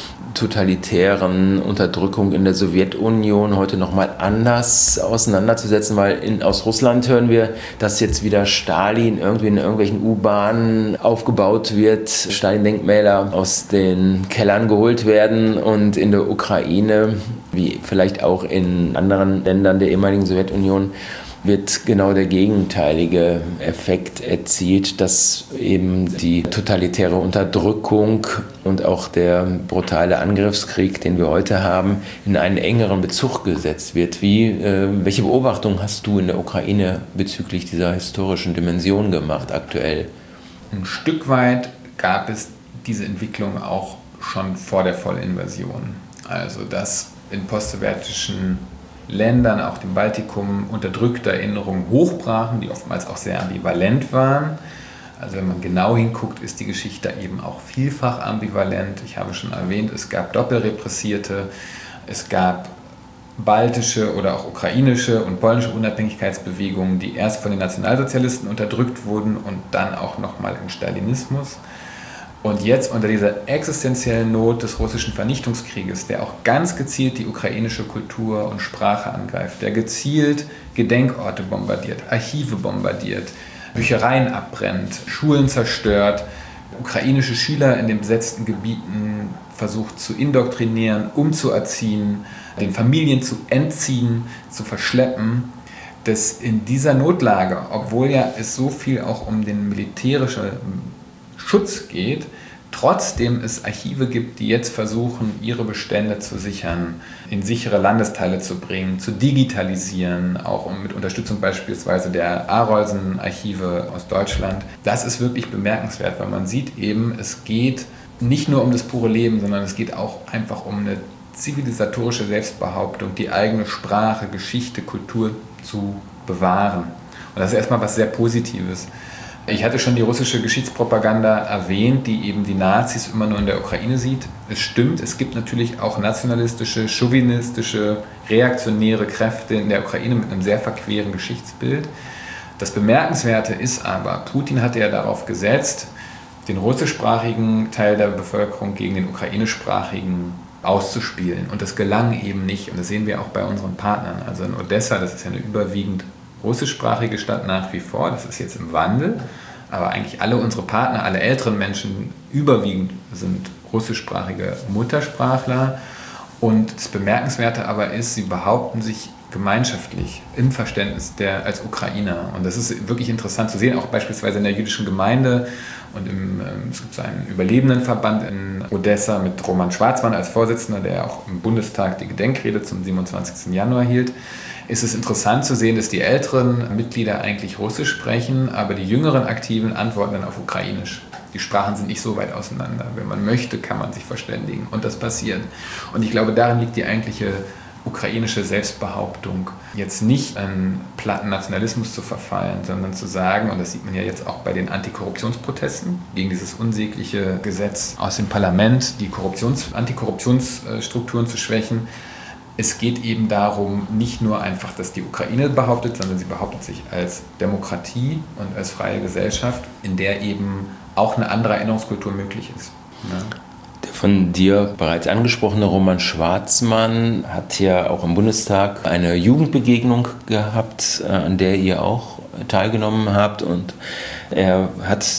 totalitären Unterdrückung in der Sowjetunion heute nochmal anders auseinanderzusetzen, weil aus Russland hören wir, dass jetzt wieder Stalin irgendwie in irgendwelchen U-Bahnen aufgebaut wird, Stalin-Denkmäler aus den Kellern geholt werden, und in der Ukraine, wie vielleicht auch in anderen Ländern der ehemaligen Sowjetunion, wird genau der gegenteilige Effekt erzielt, dass eben die totalitäre Unterdrückung und auch der brutale Angriffskrieg, den wir heute haben, in einen engeren Bezug gesetzt wird. Welche Beobachtung hast du in der Ukraine bezüglich dieser historischen Dimension gemacht aktuell? Ein Stück weit gab es diese Entwicklung auch schon vor der Vollinvasion. Also dass in postsowjetischen Ländern, auch dem Baltikum, unterdrückte Erinnerungen hochbrachen, die oftmals auch sehr ambivalent waren. Also wenn man genau hinguckt, ist die Geschichte eben auch vielfach ambivalent. Ich habe schon erwähnt, es gab Doppelrepressierte, es gab baltische oder auch ukrainische und polnische Unabhängigkeitsbewegungen, die erst von den Nationalsozialisten unterdrückt wurden und dann auch nochmal im Stalinismus. Und jetzt unter dieser existenziellen Not des russischen Vernichtungskrieges, der auch ganz gezielt die ukrainische Kultur und Sprache angreift, der gezielt Gedenkorte bombardiert, Archive bombardiert, Büchereien abbrennt, Schulen zerstört, ukrainische Schüler in den besetzten Gebieten versucht zu indoktrinieren, umzuerziehen, den Familien zu entziehen, zu verschleppen, dass in dieser Notlage, obwohl ja es so viel auch um den militärischen Schutz geht, trotzdem es Archive gibt, die jetzt versuchen, ihre Bestände zu sichern, in sichere Landesteile zu bringen, zu digitalisieren, auch mit Unterstützung beispielsweise der Arolsen-Archive aus Deutschland. Das ist wirklich bemerkenswert, weil man sieht eben, es geht nicht nur um das pure Leben, sondern es geht auch einfach um eine zivilisatorische Selbstbehauptung, die eigene Sprache, Geschichte, Kultur zu bewahren. Und das ist erstmal was sehr Positives. Ich hatte schon die russische Geschichtspropaganda erwähnt, die eben die Nazis immer nur in der Ukraine sieht. Es stimmt, es gibt natürlich auch nationalistische, chauvinistische, reaktionäre Kräfte in der Ukraine mit einem sehr verqueren Geschichtsbild. Das Bemerkenswerte ist aber, Putin hatte ja darauf gesetzt, den russischsprachigen Teil der Bevölkerung gegen den ukrainischsprachigen auszuspielen. Und das gelang eben nicht. Und das sehen wir auch bei unseren Partnern. Also in Odessa, das ist ja eine überwiegend russischsprachige Stadt nach wie vor, das ist jetzt im Wandel, aber eigentlich alle unsere Partner, alle älteren Menschen überwiegend sind russischsprachige Muttersprachler. Und das Bemerkenswerte aber ist, sie behaupten sich gemeinschaftlich im Verständnis als Ukrainer. Und das ist wirklich interessant zu sehen, auch beispielsweise in der jüdischen Gemeinde. Und es gibt so einen Überlebendenverband in Odessa mit Roman Schwarzmann als Vorsitzender, der auch im Bundestag die Gedenkrede zum 27. Januar hielt. Ist es interessant zu sehen, dass die älteren Mitglieder eigentlich Russisch sprechen, aber die jüngeren Aktiven antworten dann auf Ukrainisch. Die Sprachen sind nicht so weit auseinander. Wenn man möchte, kann man sich verständigen. Und das passiert. Und ich glaube, darin liegt die eigentliche ukrainische Selbstbehauptung, jetzt nicht an platten Nationalismus zu verfallen, sondern zu sagen, und das sieht man ja jetzt auch bei den Antikorruptionsprotesten gegen dieses unsägliche Gesetz aus dem Parlament, die Antikorruptionsstrukturen zu schwächen. Es geht eben darum, nicht nur einfach, dass die Ukraine behauptet, sondern sie behauptet sich als Demokratie und als freie Gesellschaft, in der eben auch eine andere Erinnerungskultur möglich ist. Ja. Der von dir bereits angesprochene Roman Schwarzmann hat ja auch im Bundestag eine Jugendbegegnung gehabt, an der ihr auch teilgenommen habt. Und er hat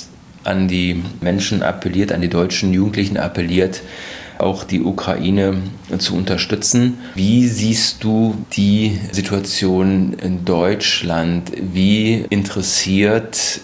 an die Menschen appelliert, an die deutschen Jugendlichen appelliert, auch die Ukraine zu unterstützen. Wie siehst du die Situation in Deutschland? Wie interessiert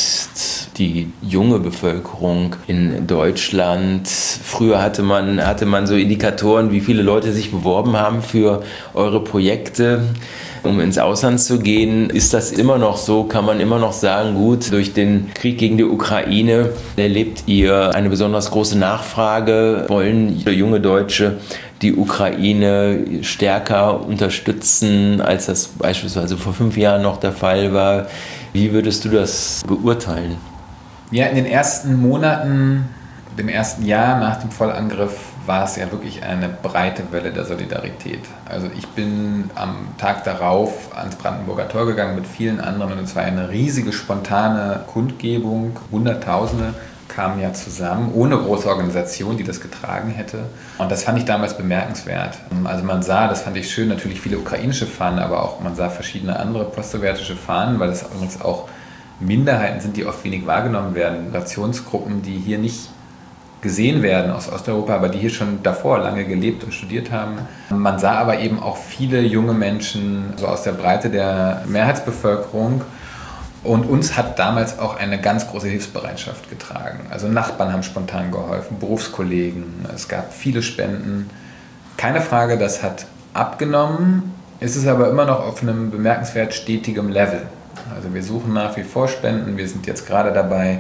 ist die junge Bevölkerung in Deutschland? Früher hatte man so Indikatoren, wie viele Leute sich beworben haben für eure Projekte, um ins Ausland zu gehen. Ist das immer noch so? Kann man immer noch sagen, gut, durch den Krieg gegen die Ukraine erlebt ihr eine besonders große Nachfrage? Wollen junge Deutsche die Ukraine stärker unterstützen, als das beispielsweise vor 5 Jahren noch der Fall war? Wie würdest du das beurteilen? Ja, in den ersten Monaten, dem ersten Jahr nach dem Vollangriff, war es ja wirklich eine breite Welle der Solidarität. Also ich bin am Tag darauf ans Brandenburger Tor gegangen mit vielen anderen und es war eine riesige spontane Kundgebung. Hunderttausende kamen ja zusammen, ohne große Organisation, die das getragen hätte. Und das fand ich damals bemerkenswert. Also man sah, das fand ich schön, natürlich viele ukrainische Fahnen, aber auch man sah verschiedene andere postsowjetische Fahnen, weil das übrigens auch Minderheiten sind, die oft wenig wahrgenommen werden. Nationsgruppen, die hier nicht gesehen werden aus Osteuropa, aber die hier schon davor lange gelebt und studiert haben. Man sah aber eben auch viele junge Menschen so aus der Breite der Mehrheitsbevölkerung und uns hat damals auch eine ganz große Hilfsbereitschaft getragen. Also Nachbarn haben spontan geholfen, Berufskollegen, es gab viele Spenden. Keine Frage, das hat abgenommen, es ist aber immer noch auf einem bemerkenswert stetigem Level. Also wir suchen nach wie vor Spenden, wir sind jetzt gerade dabei,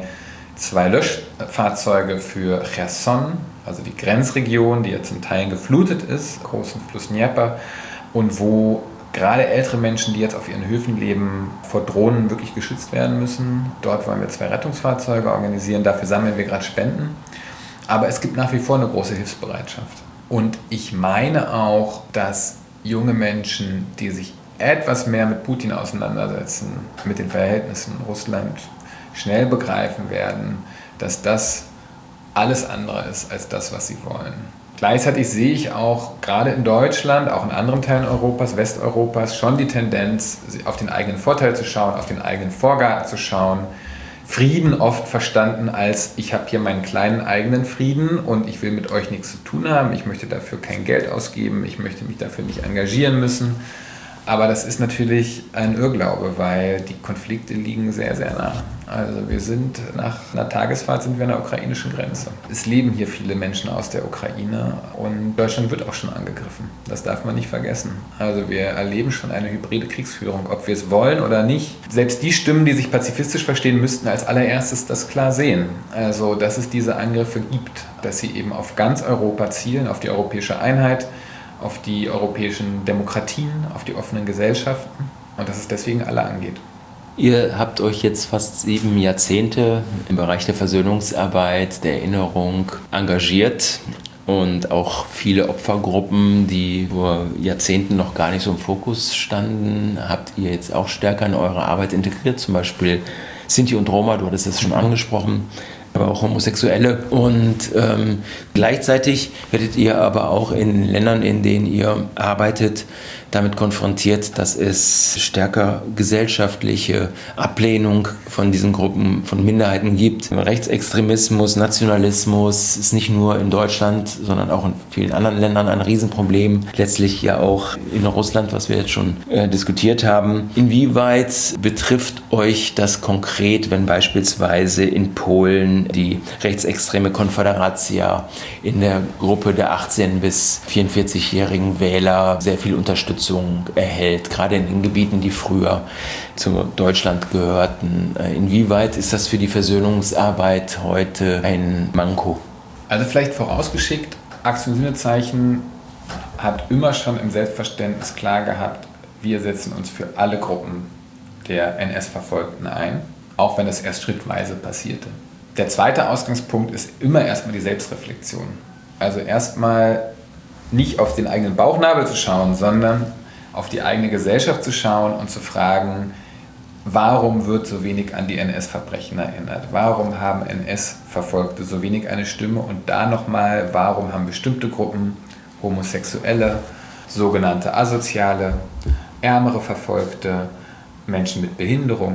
2 Löschfahrzeuge für Cherson, also die Grenzregion, die ja zum Teil geflutet ist, großen Fluss Dnieper, und wo gerade ältere Menschen, die jetzt auf ihren Höfen leben, vor Drohnen wirklich geschützt werden müssen. Dort wollen wir 2 Rettungsfahrzeuge organisieren, dafür sammeln wir gerade Spenden. Aber es gibt nach wie vor eine große Hilfsbereitschaft. Und ich meine auch, dass junge Menschen, die sich etwas mehr mit Putin auseinandersetzen, mit den Verhältnissen Russland, schnell begreifen werden, dass das alles andere ist als das, was sie wollen. Gleichzeitig sehe ich auch gerade in Deutschland, auch in anderen Teilen Europas, Westeuropas, schon die Tendenz, auf den eigenen Vorteil zu schauen, auf den eigenen Vorgarten zu schauen. Frieden oft verstanden als, ich habe hier meinen kleinen eigenen Frieden und ich will mit euch nichts zu tun haben, ich möchte dafür kein Geld ausgeben, ich möchte mich dafür nicht engagieren müssen. Aber das ist natürlich ein Irrglaube, weil die Konflikte liegen sehr, sehr nah. Also wir sind nach einer Tagesfahrt sind wir an der ukrainischen Grenze. Es leben hier viele Menschen aus der Ukraine und Deutschland wird auch schon angegriffen. Das darf man nicht vergessen. Also wir erleben schon eine hybride Kriegsführung, ob wir es wollen oder nicht. Selbst die Stimmen, die sich pazifistisch verstehen, müssten als allererstes das klar sehen. Also dass es diese Angriffe gibt, dass sie eben auf ganz Europa zielen, auf die europäische Einheit, auf die europäischen Demokratien, auf die offenen Gesellschaften und dass es deswegen alle angeht. Ihr habt euch jetzt fast 7 Jahrzehnte im Bereich der Versöhnungsarbeit, der Erinnerung engagiert und auch viele Opfergruppen, die vor Jahrzehnten noch gar nicht so im Fokus standen, habt ihr jetzt auch stärker in eure Arbeit integriert, zum Beispiel Sinti und Roma, du hattest das schon angesprochen, aber auch Homosexuelle. Und gleichzeitig werdet ihr aber auch in Ländern, in denen ihr arbeitet, damit konfrontiert, dass es stärker gesellschaftliche Ablehnung von diesen Gruppen, von Minderheiten gibt. Rechtsextremismus, Nationalismus ist nicht nur in Deutschland, sondern auch in vielen anderen Ländern ein Riesenproblem. Letztlich ja auch in Russland, was wir jetzt schon diskutiert haben. Inwieweit betrifft euch das konkret, wenn beispielsweise in Polen die rechtsextreme Konföderacja in der Gruppe der 18- bis 44-jährigen Wähler sehr viel Unterstützung erhält, gerade in den Gebieten, die früher zu Deutschland gehörten. Inwieweit ist das für die Versöhnungsarbeit heute ein Manko? Also vielleicht vorausgeschickt, Aktion Sühnezeichen hat immer schon im Selbstverständnis klar gehabt, wir setzen uns für alle Gruppen der NS-Verfolgten ein, auch wenn es erst schrittweise passierte. Der zweite Ausgangspunkt ist immer erstmal die Selbstreflexion. Also erstmal nicht auf den eigenen Bauchnabel zu schauen, sondern auf die eigene Gesellschaft zu schauen und zu fragen, warum wird so wenig an die NS-Verbrechen erinnert? Warum haben NS-Verfolgte so wenig eine Stimme? Und da nochmal, warum haben bestimmte Gruppen, Homosexuelle, sogenannte Asoziale, ärmere Verfolgte, Menschen mit Behinderung,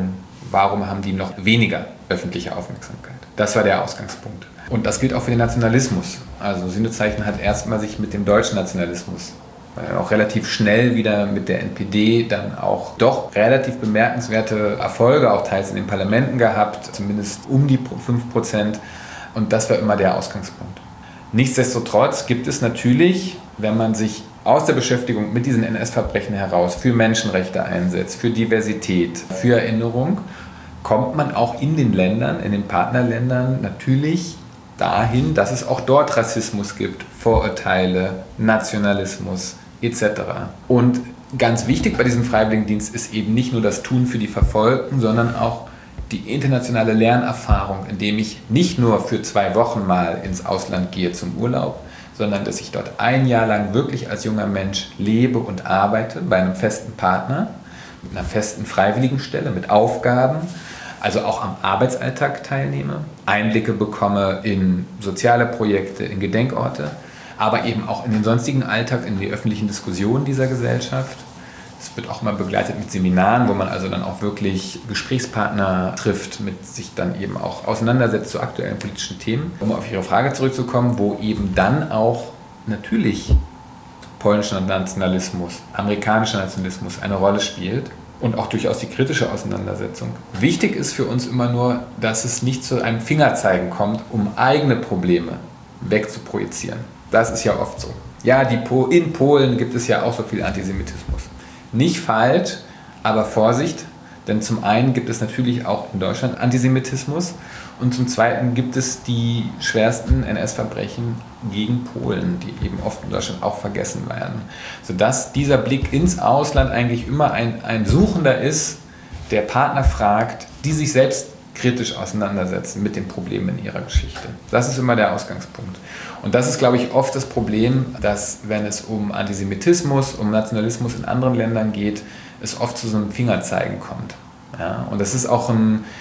warum haben die noch weniger öffentliche Aufmerksamkeit? Das war der Ausgangspunkt. Und das gilt auch für den Nationalismus. Also Sühnezeichen hat erstmal sich mit dem deutschen Nationalismus auch relativ schnell wieder mit der NPD dann auch doch relativ bemerkenswerte Erfolge, auch teils in den Parlamenten gehabt, zumindest um die 5%. Und das war immer der Ausgangspunkt. Nichtsdestotrotz gibt es natürlich, wenn man sich aus der Beschäftigung mit diesen NS-Verbrechen heraus für Menschenrechte einsetzt, für Diversität, für Erinnerung, kommt man auch in den Ländern, in den Partnerländern natürlich dahin, dass es auch dort Rassismus gibt, Vorurteile, Nationalismus etc. Und ganz wichtig bei diesem Freiwilligendienst ist eben nicht nur das Tun für die Verfolgten, sondern auch die internationale Lernerfahrung, indem ich nicht nur für 2 Wochen mal ins Ausland gehe zum Urlaub, sondern dass ich dort 1 Jahr lang wirklich als junger Mensch lebe und arbeite bei einem festen Partner, mit einer festen Freiwilligenstelle, mit Aufgaben, also auch am Arbeitsalltag teilnehme, Einblicke bekomme in soziale Projekte, in Gedenkorte, aber eben auch in den sonstigen Alltag, in die öffentlichen Diskussionen dieser Gesellschaft. Es wird auch immer begleitet mit Seminaren, wo man also dann auch wirklich Gesprächspartner trifft, mit sich dann eben auch auseinandersetzt zu aktuellen politischen Themen. Um auf Ihre Frage zurückzukommen, wo eben dann auch natürlich polnischer Nationalismus, amerikanischer Nationalismus eine Rolle spielt und auch durchaus die kritische Auseinandersetzung. Wichtig ist für uns immer nur, dass es nicht zu einem Fingerzeigen kommt, um eigene Probleme wegzuprojizieren. Das ist ja oft so. Ja, in Polen gibt es ja auch so viel Antisemitismus. Nicht falsch, aber Vorsicht, denn zum einen gibt es natürlich auch in Deutschland Antisemitismus und zum zweiten gibt es die schwersten NS-Verbrechen gegen Polen, die eben oft in Deutschland auch vergessen werden. Sodass dieser Blick ins Ausland eigentlich immer ein Suchender ist, der Partner fragt, die sich selbst kritisch auseinandersetzen mit den Problemen in ihrer Geschichte. Das ist immer der Ausgangspunkt. Und das ist, glaube ich, oft das Problem, dass, wenn es um Antisemitismus, um Nationalismus in anderen Ländern geht, es oft zu so einem Fingerzeigen kommt. Ja? Und das ist auch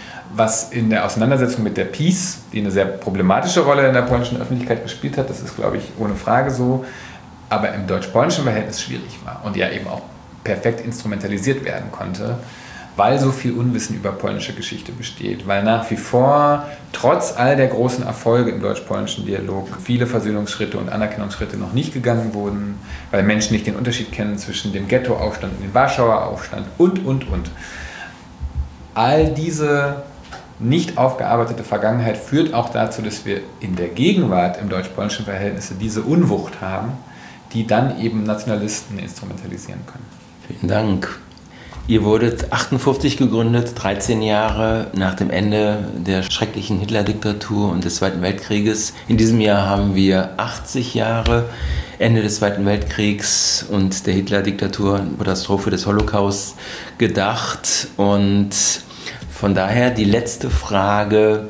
was in der Auseinandersetzung mit der PiS, die eine sehr problematische Rolle in der polnischen Öffentlichkeit gespielt hat, das ist, glaube ich, ohne Frage so, aber im deutsch-polnischen Verhältnis schwierig war und ja eben auch perfekt instrumentalisiert werden konnte, weil so viel Unwissen über polnische Geschichte besteht, weil nach wie vor, trotz all der großen Erfolge im deutsch-polnischen Dialog, viele Versöhnungsschritte und Anerkennungsschritte noch nicht gegangen wurden, weil Menschen nicht den Unterschied kennen zwischen dem Ghettoaufstand und dem Warschauer Aufstand und. All diese nicht aufgearbeitete Vergangenheit führt auch dazu, dass wir in der Gegenwart im deutsch-polnischen Verhältnis diese Unwucht haben, die dann eben Nationalisten instrumentalisieren können. Vielen Dank. Ihr wurdet 1958 gegründet, 13 Jahre nach dem Ende der schrecklichen Hitler-Diktatur und des Zweiten Weltkrieges. In diesem Jahr haben wir 80 Jahre Ende des Zweiten Weltkriegs und der Hitler-Diktatur, Katastrophe des Holocaust gedacht. Und von daher die letzte Frage.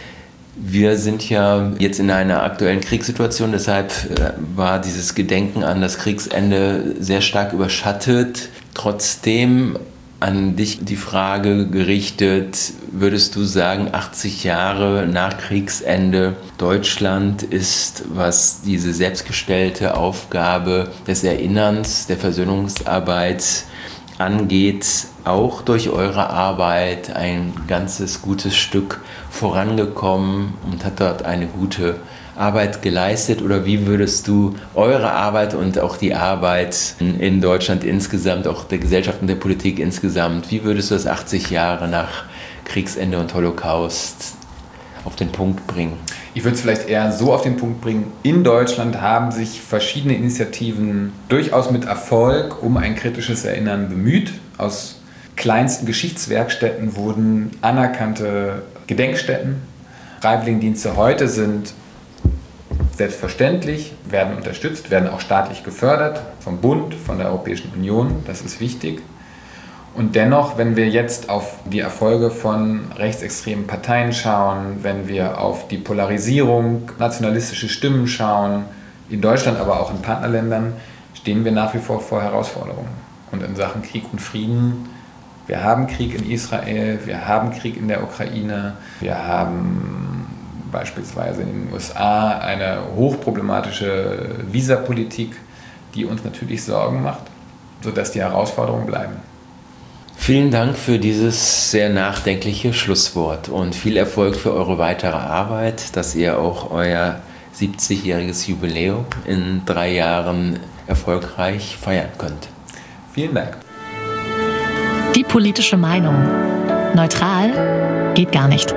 Wir sind ja jetzt in einer aktuellen Kriegssituation, deshalb war dieses Gedenken an das Kriegsende sehr stark überschattet. Trotzdem an dich die Frage gerichtet, würdest du sagen, 80 Jahre nach Kriegsende, Deutschland ist, was diese selbstgestellte Aufgabe des Erinnerns, der Versöhnungsarbeit angeht, auch durch eure Arbeit ein ganzes gutes Stück vorangekommen und hat dort eine gute Arbeit geleistet? Oder wie würdest du eure Arbeit und auch die Arbeit in Deutschland insgesamt, auch der Gesellschaft und der Politik insgesamt, wie würdest du das 80 Jahre nach Kriegsende und Holocaust auf den Punkt bringen? Ich würde es vielleicht eher so auf den Punkt bringen, in Deutschland haben sich verschiedene Initiativen durchaus mit Erfolg um ein kritisches Erinnern bemüht. Aus kleinsten Geschichtswerkstätten wurden anerkannte Gedenkstätten. Freiwilligendienste heute sind selbstverständlich, werden unterstützt, werden auch staatlich gefördert, vom Bund, von der Europäischen Union, das ist wichtig. Und dennoch, wenn wir jetzt auf die Erfolge von rechtsextremen Parteien schauen, wenn wir auf die Polarisierung, nationalistische Stimmen schauen, in Deutschland, aber auch in Partnerländern, stehen wir nach wie vor vor Herausforderungen. Und in Sachen Krieg und Frieden, wir haben Krieg in Israel, wir haben Krieg in der Ukraine, wir haben beispielsweise in den USA eine hochproblematische Visapolitik, die uns natürlich Sorgen macht, sodass die Herausforderungen bleiben. Vielen Dank für dieses sehr nachdenkliche Schlusswort und viel Erfolg für eure weitere Arbeit, dass ihr auch euer 70-jähriges Jubiläum in 3 Jahren erfolgreich feiern könnt. Vielen Dank. Die politische Meinung. Neutral geht gar nicht.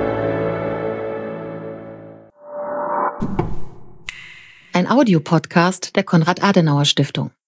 Ein Audiopodcast der Konrad-Adenauer-Stiftung.